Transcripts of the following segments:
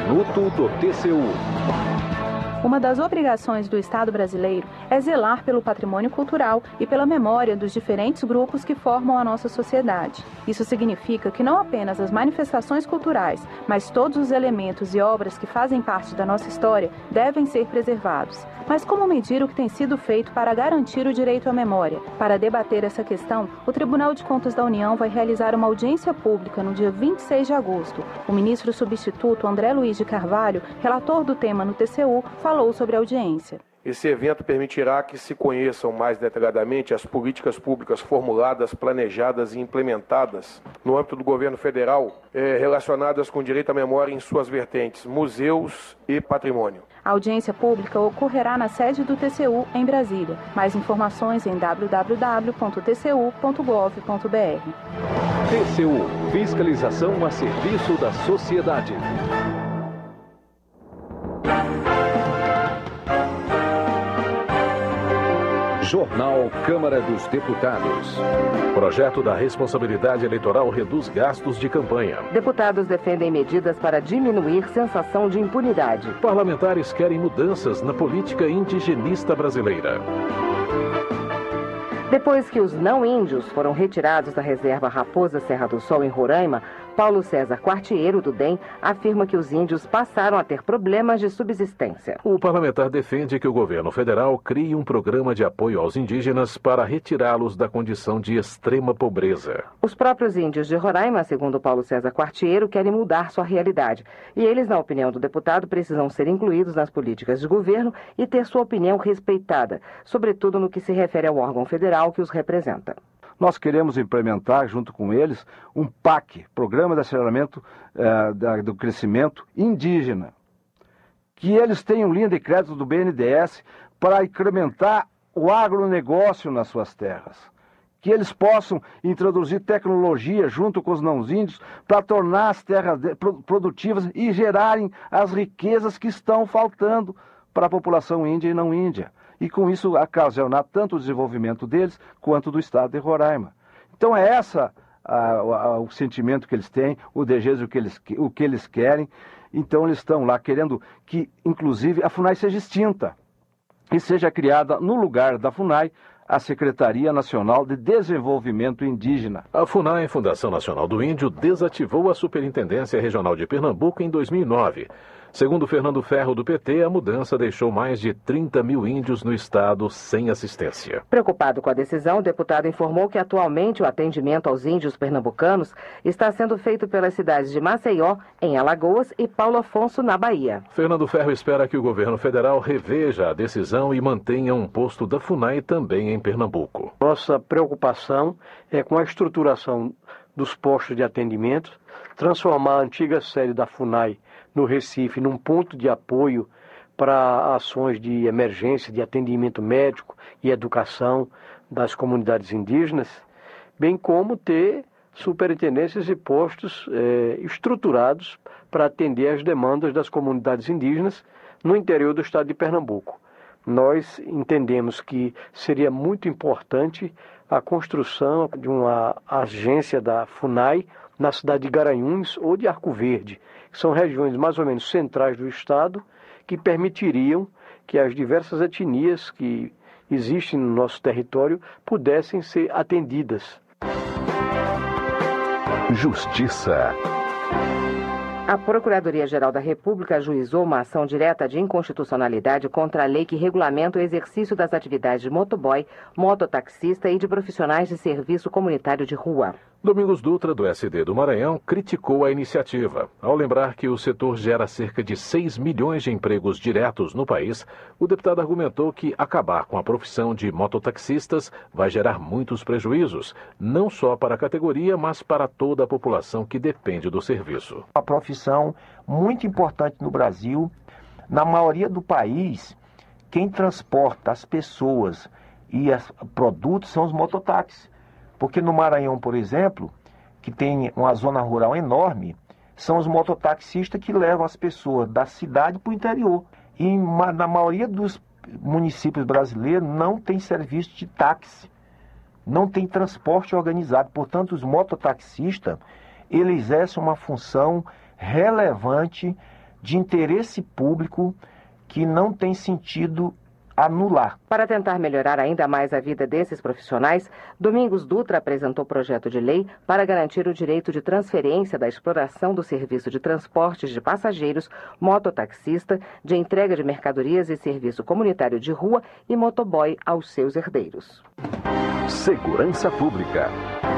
Minuto do TCU. Uma das obrigações do Estado brasileiro é zelar pelo patrimônio cultural e pela memória dos diferentes grupos que formam a nossa sociedade. Isso significa que não apenas as manifestações culturais, mas todos os elementos e obras que fazem parte da nossa história devem ser preservados. Mas como medir o que tem sido feito para garantir o direito à memória? Para debater essa questão, o Tribunal de Contas da União vai realizar uma audiência pública no dia 26 de agosto. O ministro substituto André Luiz de Carvalho, relator do tema no TCU, falou sobre a audiência. Esse evento permitirá que se conheçam mais detalhadamente as políticas públicas formuladas, planejadas e implementadas no âmbito do governo federal, relacionadas com direito à memória em suas vertentes, museus e patrimônio. A audiência pública ocorrerá na sede do TCU, em Brasília. Mais informações em www.tcu.gov.br. TCU, fiscalização a serviço da sociedade. Jornal Câmara dos Deputados. Projeto da responsabilidade eleitoral reduz gastos de campanha. Deputados defendem medidas para diminuir sensação de impunidade. Parlamentares querem mudanças na política indigenista brasileira. Depois que os não-índios foram retirados da reserva Raposa Serra do Sol, em Roraima, Paulo César Quartiero, do DEM, afirma que os índios passaram a ter problemas de subsistência. O parlamentar defende que o governo federal crie um programa de apoio aos indígenas para retirá-los da condição de extrema pobreza. Os próprios índios de Roraima, segundo Paulo César Quartiero, querem mudar sua realidade. E eles, na opinião do deputado, precisam ser incluídos nas políticas de governo e ter sua opinião respeitada, sobretudo no que se refere ao órgão federal que os representa. Nós queremos implementar, junto com eles, um PAC, Programa de Aceleramento do Crescimento Indígena. Que eles tenham linha de crédito do BNDES para incrementar o agronegócio nas suas terras. Que eles possam introduzir tecnologia junto com os não-índios para tornar as terras produtivas e gerarem as riquezas que estão faltando para a população índia e não índia. E com isso ocasionar tanto o desenvolvimento deles quanto do estado de Roraima. Então é essa o sentimento que eles têm, o desejo o que eles querem. Então eles estão lá querendo que, inclusive, a FUNAI seja extinta e seja criada no lugar da FUNAI a Secretaria Nacional de Desenvolvimento Indígena. A FUNAI, Fundação Nacional do Índio, desativou a Superintendência Regional de Pernambuco em 2009. Segundo Fernando Ferro, do PT, a mudança deixou mais de 30 mil índios no estado sem assistência. Preocupado com a decisão, o deputado informou que atualmente o atendimento aos índios pernambucanos está sendo feito pelas cidades de Maceió, em Alagoas, e Paulo Afonso, na Bahia. Fernando Ferro espera que o governo federal reveja a decisão e mantenha um posto da FUNAI também em Pernambuco. Nossa preocupação é com a estruturação dos postos de atendimento, transformar a antiga sede da FUNAI no Recife num ponto de apoio para ações de emergência, de atendimento médico e educação das comunidades indígenas, bem como ter superintendências e postos estruturados para atender às demandas das comunidades indígenas no interior do estado de Pernambuco. Nós entendemos que seria muito importante a construção de uma agência da FUNAI na cidade de Garanhuns ou de Arco Verde, que são regiões mais ou menos centrais do estado, que permitiriam que as diversas etnias que existem no nosso território pudessem ser atendidas. Justiça. A Procuradoria-Geral da República ajuizou uma ação direta de inconstitucionalidade contra a lei que regulamenta o exercício das atividades de motoboy, mototaxista e de profissionais de serviço comunitário de rua. Domingos Dutra, do SD do Maranhão, criticou a iniciativa. Ao lembrar que o setor gera cerca de 6 milhões de empregos diretos no país, o deputado argumentou que acabar com a profissão de mototaxistas vai gerar muitos prejuízos, não só para a categoria, mas para toda a população que depende do serviço. Uma profissão muito importante no Brasil. Na maioria do país, quem transporta as pessoas e os produtos são os mototáxis. Porque no Maranhão, por exemplo, que tem uma zona rural enorme, são os mototaxistas que levam as pessoas da cidade para o interior. E na maioria dos municípios brasileiros não tem serviço de táxi, não tem transporte organizado. Portanto, os mototaxistas, eles exercem uma função relevante de interesse público que não tem sentido anular. Para tentar melhorar ainda mais a vida desses profissionais, Domingos Dutra apresentou projeto de lei para garantir o direito de transferência da exploração do serviço de transportes de passageiros, mototaxista, de entrega de mercadorias e serviço comunitário de rua e motoboy aos seus herdeiros. Segurança Pública.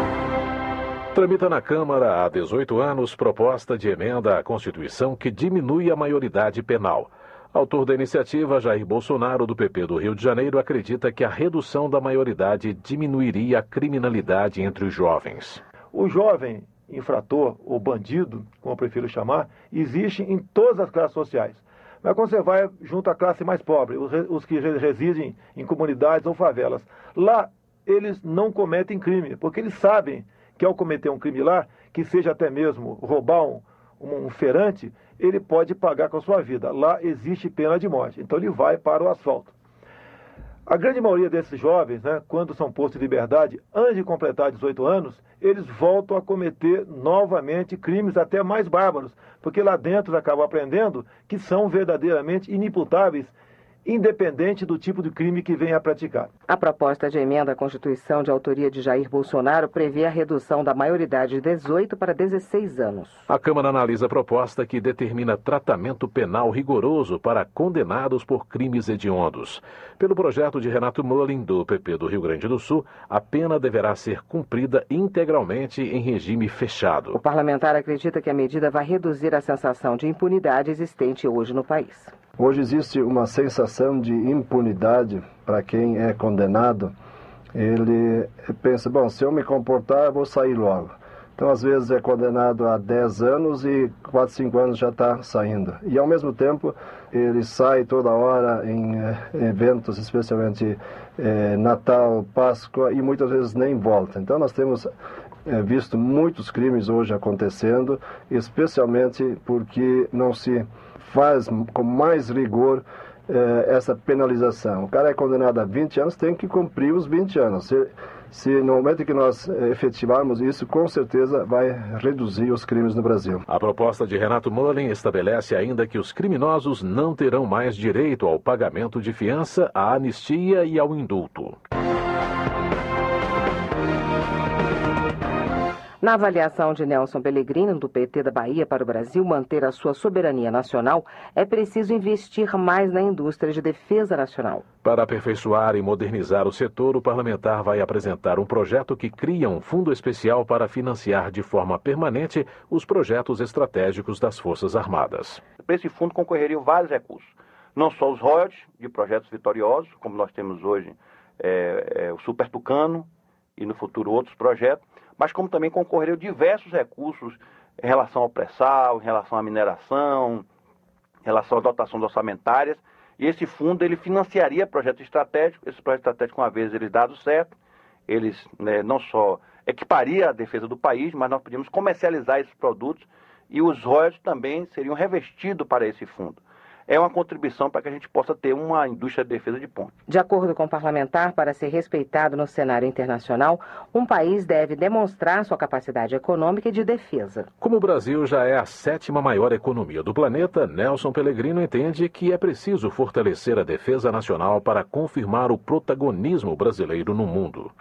Tramita na Câmara há 18 anos proposta de emenda à Constituição que diminui a maioridade penal. Autor da iniciativa, Jair Bolsonaro, do PP do Rio de Janeiro, acredita que a redução da maioridade diminuiria a criminalidade entre os jovens. O jovem infrator, ou bandido, como eu prefiro chamar, existe em todas as classes sociais. Mas quando você vai junto à classe mais pobre, os que residem em comunidades ou favelas, lá eles não cometem crime, porque eles sabem que ao cometer um crime lá, que seja até mesmo roubar um feirante, ele pode pagar com a sua vida. Lá existe pena de morte, então ele vai para o asfalto. A grande maioria desses jovens, quando são postos em liberdade, antes de completar 18 anos, eles voltam a cometer novamente crimes até mais bárbaros, porque lá dentro acabam aprendendo que são verdadeiramente inimputáveis, independente do tipo de crime que venha a praticar. A proposta de emenda à Constituição de autoria de Jair Bolsonaro prevê a redução da maioridade de 18 para 16 anos. A Câmara analisa a proposta que determina tratamento penal rigoroso para condenados por crimes hediondos. Pelo projeto de Renato Mollin, do PP do Rio Grande do Sul, a pena deverá ser cumprida integralmente em regime fechado. O parlamentar acredita que a medida vai reduzir a sensação de impunidade existente hoje no país. Hoje existe uma sensação de impunidade para quem é condenado. Ele pensa, bom, se eu me comportar, eu vou sair logo. Então, às vezes, é condenado a 10 anos e 4, 5 anos já está saindo. E, ao mesmo tempo, ele sai toda hora em eventos, especialmente Natal, Páscoa, e muitas vezes nem volta. Então, nós temos visto muitos crimes hoje acontecendo, especialmente porque não se faz com mais rigor essa penalização. O cara é condenado a 20 anos, tem que cumprir os 20 anos. Se no momento que nós efetivarmos isso, com certeza vai reduzir os crimes no Brasil. A proposta de Renato Mollin estabelece ainda que os criminosos não terão mais direito ao pagamento de fiança, à anistia e ao indulto. Na avaliação de Nelson Pellegrino, do PT da Bahia, para o Brasil manter a sua soberania nacional, é preciso investir mais na indústria de defesa nacional. Para aperfeiçoar e modernizar o setor, o parlamentar vai apresentar um projeto que cria um fundo especial para financiar de forma permanente os projetos estratégicos das Forças Armadas. Para esse fundo concorreriam vários recursos, não só os royalties de projetos vitoriosos, como nós temos hoje o Super Tucano e no futuro outros projetos, mas como também concorreriam diversos recursos em relação ao pré-sal, em relação à mineração, em relação às dotações orçamentárias. E esse fundo ele financiaria projetos estratégicos. Esses projetos estratégicos, uma vez eles dados certo, eles não só equiparia a defesa do país, mas nós podíamos comercializar esses produtos e os royalties também seriam revestidos para esse fundo. É uma contribuição para que a gente possa ter uma indústria de defesa de ponta. De acordo com o parlamentar, para ser respeitado no cenário internacional, um país deve demonstrar sua capacidade econômica e de defesa. Como o Brasil já é a 7ª maior economia do planeta, Nelson Pellegrino entende que é preciso fortalecer a defesa nacional para confirmar o protagonismo brasileiro no mundo.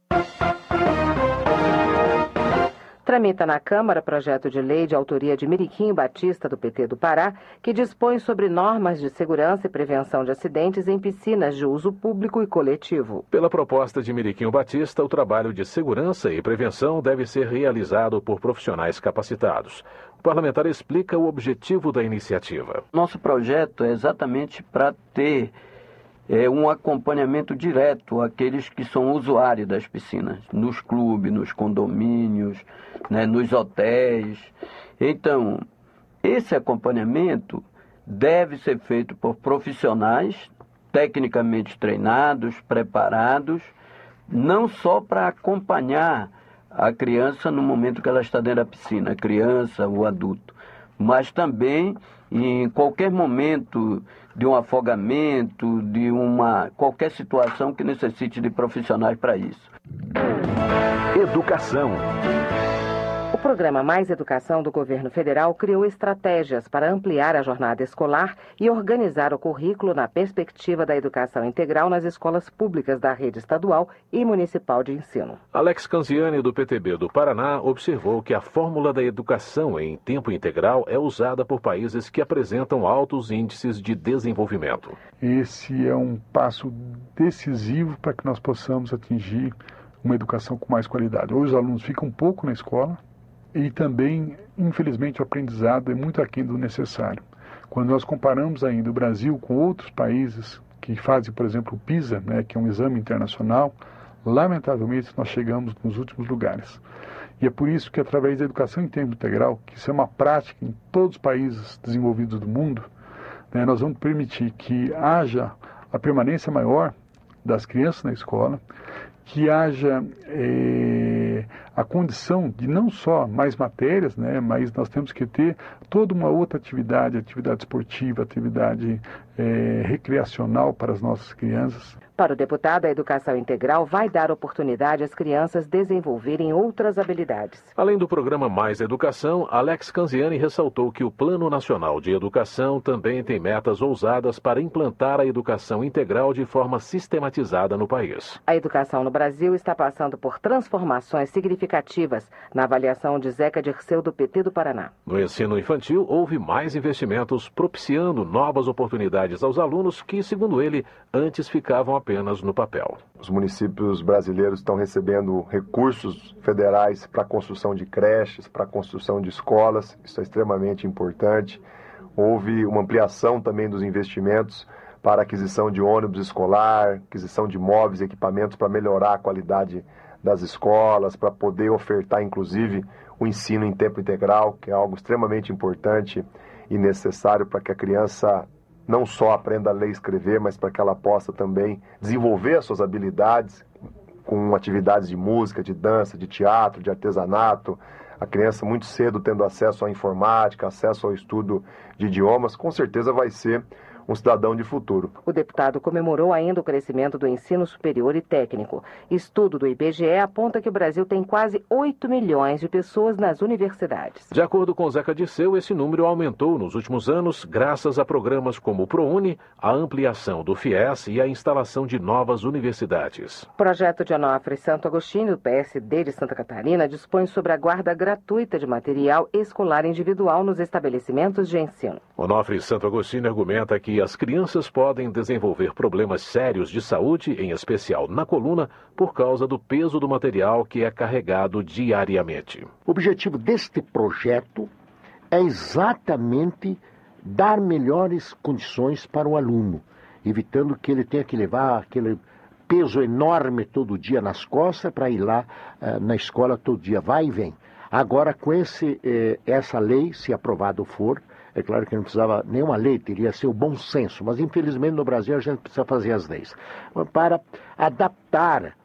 Tramita na Câmara projeto de lei de autoria de Miriquinho Batista, do PT do Pará, que dispõe sobre normas de segurança e prevenção de acidentes em piscinas de uso público e coletivo. Pela proposta de Miriquinho Batista, o trabalho de segurança e prevenção deve ser realizado por profissionais capacitados. O parlamentar explica o objetivo da iniciativa. Nosso projeto é exatamente para ter um acompanhamento direto àqueles que são usuários das piscinas, nos clubes, nos condomínios, nos hotéis. Então, esse acompanhamento deve ser feito por profissionais tecnicamente treinados, preparados, não só para acompanhar a criança no momento que ela está dentro da piscina, a criança, o adulto, mas também em qualquer momento de um afogamento, de qualquer situação que necessite de profissionais para isso. Educação. O programa Mais Educação do Governo Federal criou estratégias para ampliar a jornada escolar e organizar o currículo na perspectiva da educação integral nas escolas públicas da rede estadual e municipal de ensino. Alex Canziani, do PTB do Paraná, observou que a fórmula da educação em tempo integral é usada por países que apresentam altos índices de desenvolvimento. Esse é um passo decisivo para que nós possamos atingir uma educação com mais qualidade. Hoje os alunos ficam pouco na escola, e também, infelizmente, o aprendizado é muito aquém do necessário. Quando nós comparamos ainda o Brasil com outros países que fazem, por exemplo, o PISA, que é um exame internacional, lamentavelmente nós chegamos nos últimos lugares. E é por isso que, através da educação em tempo integral, que isso é uma prática em todos os países desenvolvidos do mundo, nós vamos permitir que haja a permanência maior das crianças na escola, que haja a condição de não só mais matérias, mas nós temos que ter toda uma outra atividade esportiva, atividade recreacional para as nossas crianças. Para o deputado, a educação integral vai dar oportunidade às crianças desenvolverem outras habilidades. Além do programa Mais Educação, Alex Canziani ressaltou que o Plano Nacional de Educação também tem metas ousadas para implantar a educação integral de forma sistematizada no país. A educação no Brasil está passando por transformações significativas, na avaliação de Zeca Dirceu, do PT do Paraná. No ensino infantil, houve mais investimentos, propiciando novas oportunidades aos alunos que, segundo ele, antes ficavam apenas no papel. Os municípios brasileiros estão recebendo recursos federais para a construção de creches, para a construção de escolas, isso é extremamente importante. Houve uma ampliação também dos investimentos para a aquisição de ônibus escolar, aquisição de móveis e equipamentos para melhorar a qualidade das escolas, para poder ofertar, inclusive, o ensino em tempo integral, que é algo extremamente importante e necessário para que a criança não só aprenda a ler e escrever, mas para que ela possa também desenvolver as suas habilidades com atividades de música, de dança, de teatro, de artesanato. A criança muito cedo tendo acesso à informática, acesso ao estudo de idiomas, com certeza vai ser um cidadão de futuro. O deputado comemorou ainda o crescimento do ensino superior e técnico. Estudo do IBGE aponta que o Brasil tem quase 8 milhões de pessoas nas universidades. De acordo com Zeca Dirceu, esse número aumentou nos últimos anos graças a programas como o ProUni, a ampliação do FIES e a instalação de novas universidades. O projeto de Onofre Santo Agostinho, do PSD de Santa Catarina, dispõe sobre a guarda gratuita de material escolar individual nos estabelecimentos de ensino. Onofre Santo Agostinho argumenta que as crianças podem desenvolver problemas sérios de saúde, em especial na coluna, por causa do peso do material que é carregado diariamente. O objetivo deste projeto é exatamente dar melhores condições para o aluno, evitando que ele tenha que levar aquele peso enorme todo dia nas costas para ir lá na escola todo dia, vai e vem. Agora, com essa lei, se aprovado for, é claro que não precisava nenhuma lei, teria que ser o bom senso, mas infelizmente no Brasil a gente precisa fazer as leis. Para adaptar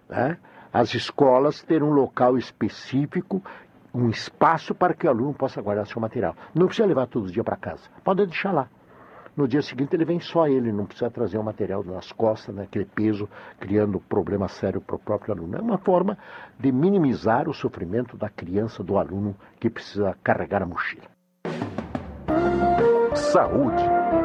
as escolas, ter um local específico, um espaço para que o aluno possa guardar seu material. Não precisa levar todo dia para casa, pode deixar lá. No dia seguinte ele vem só ele, não precisa trazer o material nas costas, aquele peso, criando problema sério para o próprio aluno. É uma forma de minimizar o sofrimento da criança, do aluno que precisa carregar a mochila. Saúde.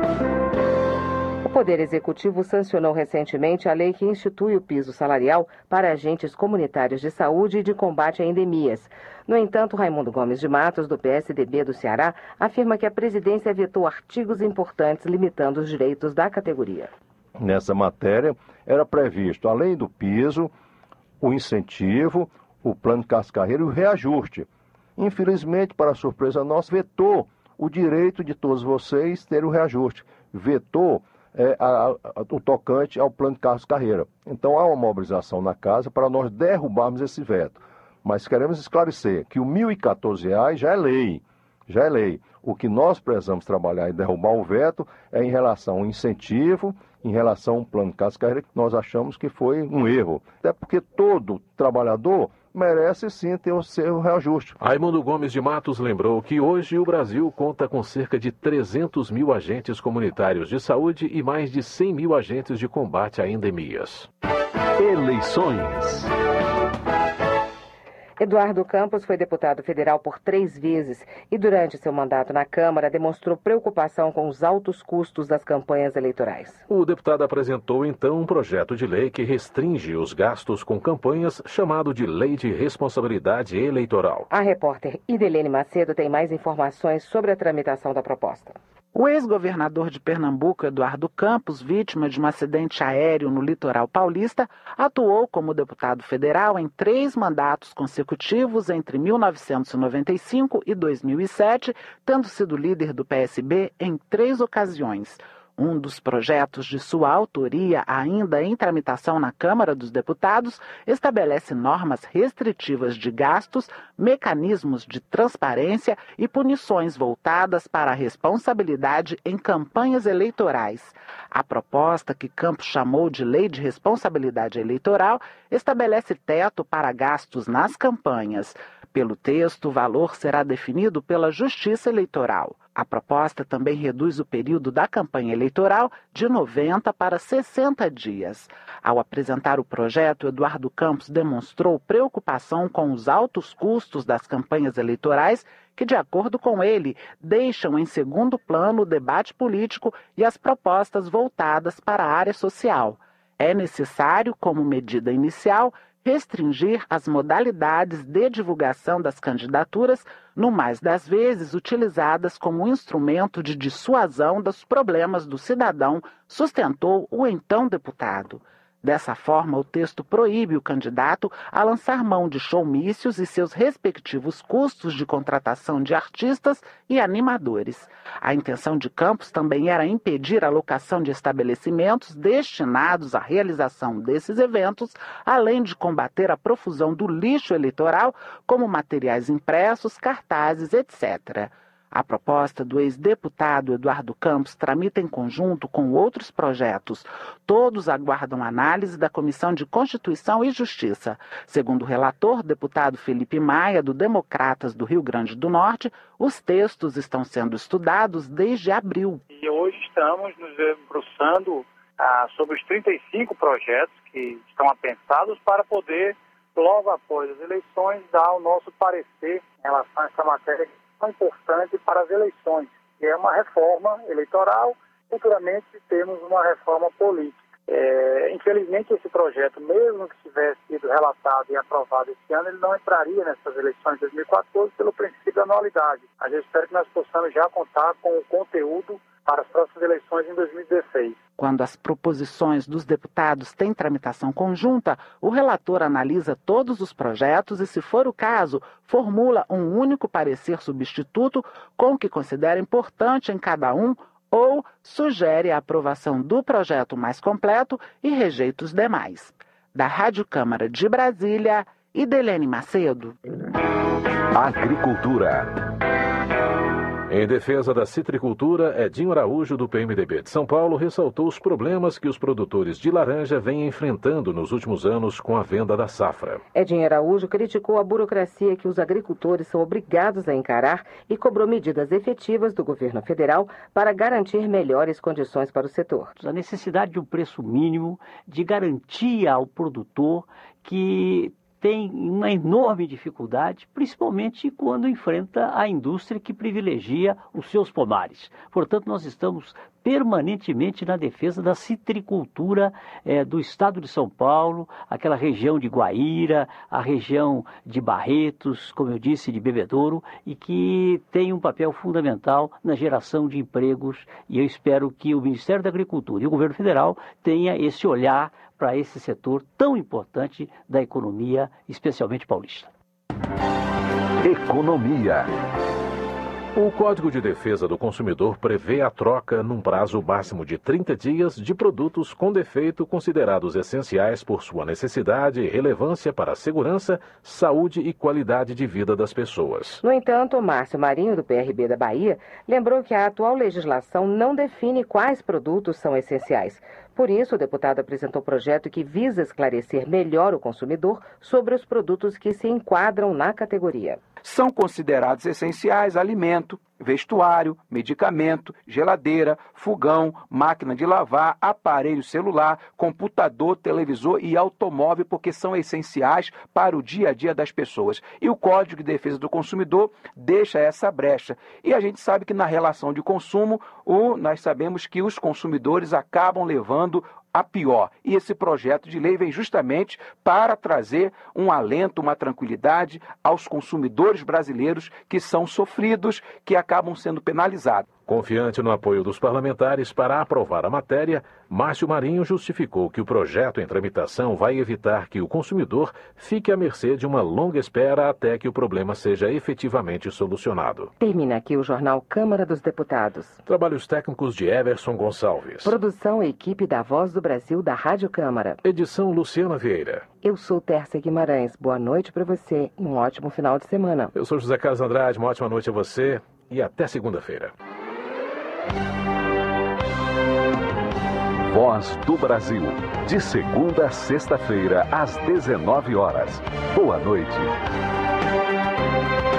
O Poder Executivo sancionou recentemente a lei que institui o piso salarial para agentes comunitários de saúde e de combate a endemias. No entanto, Raimundo Gomes de Matos, do PSDB do Ceará, afirma que a presidência vetou artigos importantes limitando os direitos da categoria. Nessa matéria, era previsto, além do piso, o incentivo, o plano cascarreiro e o reajuste. Infelizmente, para surpresa nossa, vetou o direito de todos vocês terem o reajuste. Vetou o tocante ao plano de Carlos Carreira. Então há uma mobilização na casa para nós derrubarmos esse veto. Mas queremos esclarecer que o R$ 1.014 já é lei. O que nós precisamos trabalhar e derrubar o veto é em relação ao incentivo, em relação ao plano de Carlos Carreira, que nós achamos que foi um erro. Até porque todo trabalhador merece sim ter o seu reajuste. Raimundo Gomes de Matos lembrou que hoje o Brasil conta com cerca de 300 mil agentes comunitários de saúde e mais de 100 mil agentes de combate a endemias. Eleições. Eduardo Campos foi deputado federal por 3 vezes e, durante seu mandato na Câmara, demonstrou preocupação com os altos custos das campanhas eleitorais. O deputado apresentou, então, um projeto de lei que restringe os gastos com campanhas, chamado de Lei de Responsabilidade Eleitoral. A repórter Idelene Macedo tem mais informações sobre a tramitação da proposta. O ex-governador de Pernambuco, Eduardo Campos, vítima de um acidente aéreo no litoral paulista, atuou como deputado federal em 3 mandatos consecutivos entre 1995 e 2007, tendo sido líder do PSB em 3 ocasiões. Um dos projetos de sua autoria, ainda em tramitação na Câmara dos Deputados, estabelece normas restritivas de gastos, mecanismos de transparência e punições voltadas para a responsabilidade em campanhas eleitorais. A proposta, que Campos chamou de Lei de Responsabilidade Eleitoral, estabelece teto para gastos nas campanhas. Pelo texto, o valor será definido pela Justiça Eleitoral. A proposta também reduz o período da campanha eleitoral de 90 para 60 dias. Ao apresentar o projeto, Eduardo Campos demonstrou preocupação com os altos custos das campanhas eleitorais que, de acordo com ele, deixam em segundo plano o debate político e as propostas voltadas para a área social. É necessário, como medida inicial, restringir as modalidades de divulgação das candidaturas, no mais das vezes utilizadas como instrumento de dissuasão dos problemas do cidadão, sustentou o então deputado. Dessa forma, o texto proíbe o candidato a lançar mão de showmícios e seus respectivos custos de contratação de artistas e animadores. A intenção de Campos também era impedir a locação de estabelecimentos destinados à realização desses eventos, além de combater a profusão do lixo eleitoral, como materiais impressos, cartazes, etc. A proposta do ex-deputado Eduardo Campos tramita em conjunto com outros projetos. Todos aguardam análise da Comissão de Constituição e Justiça. Segundo o relator, deputado Felipe Maia, do Democratas do Rio Grande do Norte, os textos estão sendo estudados desde abril. E hoje estamos nos debruçando sobre os 35 projetos que estão apensados para poder, logo após as eleições, dar o nosso parecer em relação a essa matéria importante para as eleições, que é uma reforma eleitoral, futuramente temos uma reforma política. Infelizmente, esse projeto, mesmo que tivesse sido relatado e aprovado esse ano, ele não entraria nessas eleições de 2014 pelo princípio da anualidade. A gente espera que nós possamos já contar com o conteúdo para as próximas eleições em 2016. Quando as proposições dos deputados têm tramitação conjunta, o relator analisa todos os projetos e, se for o caso, formula um único parecer substituto com o que considera importante em cada um ou sugere a aprovação do projeto mais completo e rejeita os demais. Da Rádio Câmara de Brasília, Idelene Macedo. Agricultura. Em defesa da citricultura, Edinho Araújo, do PMDB de São Paulo, ressaltou os problemas que os produtores de laranja vêm enfrentando nos últimos anos com a venda da safra. Edinho Araújo criticou a burocracia que os agricultores são obrigados a encarar e cobrou medidas efetivas do governo federal para garantir melhores condições para o setor. A necessidade de um preço mínimo, de garantia ao produtor que tem uma enorme dificuldade, principalmente quando enfrenta a indústria que privilegia os seus pomares. Portanto, nós estamos permanentemente na defesa da citricultura do estado de São Paulo, aquela região de Guaíra, a região de Barretos, como eu disse, de Bebedouro, e que tem um papel fundamental na geração de empregos, e eu espero que o Ministério da Agricultura e o Governo Federal tenha esse olhar para esse setor tão importante da economia, especialmente paulista. Economia. O Código de Defesa do Consumidor prevê a troca, num prazo máximo de 30 dias, de produtos com defeito considerados essenciais por sua necessidade e relevância para a segurança, saúde e qualidade de vida das pessoas. No entanto, Márcio Marinho, do PRB da Bahia, lembrou que a atual legislação não define quais produtos são essenciais. Por isso, o deputado apresentou um projeto que visa esclarecer melhor o consumidor sobre os produtos que se enquadram na categoria. São considerados essenciais alimento, vestuário, medicamento, geladeira, fogão, máquina de lavar, aparelho celular, computador, televisor e automóvel, porque são essenciais para o dia a dia das pessoas. E o Código de Defesa do Consumidor deixa essa brecha. E a gente sabe que na relação de consumo, nós sabemos que os consumidores acabam levando a pior. E esse projeto de lei vem justamente para trazer um alento, uma tranquilidade aos consumidores brasileiros que são sofridos, que acabam sendo penalizados. Confiante no apoio dos parlamentares para aprovar a matéria, Márcio Marinho justificou que o projeto em tramitação vai evitar que o consumidor fique à mercê de uma longa espera até que o problema seja efetivamente solucionado. Termina aqui o jornal Câmara dos Deputados. Trabalhos técnicos de Everson Gonçalves. Produção e equipe da Voz do Brasil da Rádio Câmara. Edição Luciana Vieira. Eu sou Tércia Guimarães. Boa noite para você e um ótimo final de semana. Eu sou José Carlos Andrade. Uma ótima noite a você e até segunda-feira. Voz do Brasil, de segunda a sexta-feira, às 19 horas. Boa noite.